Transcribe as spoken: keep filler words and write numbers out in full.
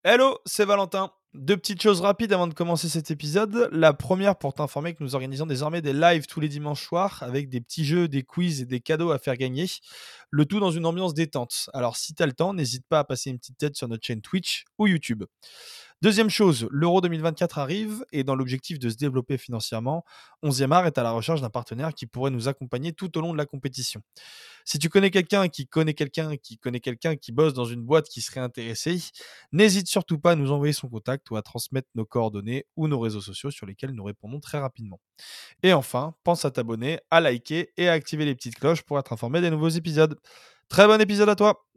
Hello, c'est Valentin. Deux petites choses rapides avant de commencer cet épisode. La première pour t'informer que nous organisons désormais des lives tous les dimanches soirs avec des petits jeux, des quiz et des cadeaux à faire gagner. Le tout dans une ambiance détente. Alors si t'as le temps, n'hésite pas à passer une petite tête sur notre chaîne Twitch ou YouTube. Deuxième chose, l'Euro deux mille vingt-quatre arrive et dans l'objectif de se développer financièrement, onzième art est à la recherche d'un partenaire qui pourrait nous accompagner tout au long de la compétition. Si tu connais quelqu'un qui connaît quelqu'un qui connaît quelqu'un qui bosse dans une boîte qui serait intéressé, n'hésite surtout pas à nous envoyer son contact ou à transmettre nos coordonnées ou nos réseaux sociaux sur lesquels nous répondons très rapidement. Et enfin, pense à t'abonner, à liker et à activer les petites cloches pour être informé des nouveaux épisodes. Très bon épisode à toi!